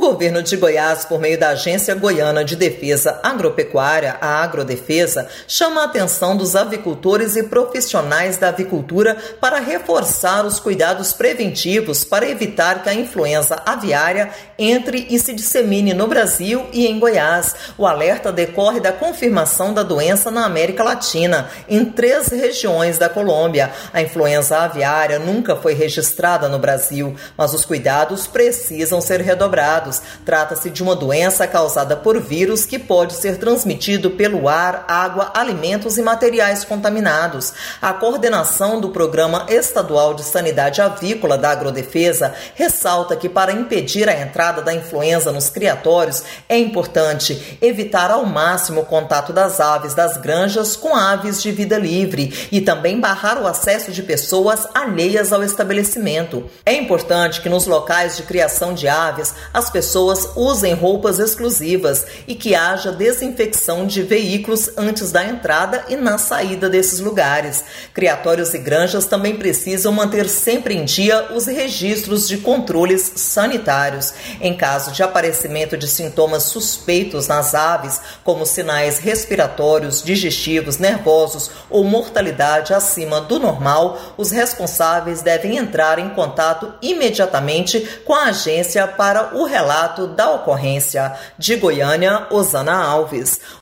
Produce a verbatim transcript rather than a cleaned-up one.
governo de Goiás, por meio da Agência Goiana de Defesa Agropecuária, a Agrodefesa, chama a atenção dos avicultores e profissionais da avicultura para reforçar os cuidados preventivos para evitar que a influenza aviária entre e se dissemine no Brasil e em Goiás. O alerta decorre da confirmação da doença na América Latina, em três regiões da Colômbia. A influenza aviária nunca foi registrada no Brasil, mas os cuidados precisam ser redobrados. Trata-se de uma doença causada por vírus que pode ser transmitido pelo ar, água, alimentos e materiais contaminados. A coordenação do Programa Estadual de Sanidade Avícola da Agrodefesa ressalta que, para impedir a entrada da influenza nos criatórios, é importante evitar ao máximo o contato das aves das granjas com aves de vida livre e também barrar o acesso de pessoas alheias ao estabelecimento. É importante que nos locais de criação de aves as pessoas usem roupas exclusivas e que haja desinfecção de veículos antes da entrada e na saída desses lugares. Criatórios e granjas também precisam manter sempre em dia os registros de controles sanitários. Em caso de aparecimento de sintomas suspeitos nas aves, como sinais respiratórios, digestivos, nervosos ou mortalidade acima do normal, os responsáveis devem entrar em contato imediatamente com a agência para o relato da ocorrência. De Goiânia, Osana Alves.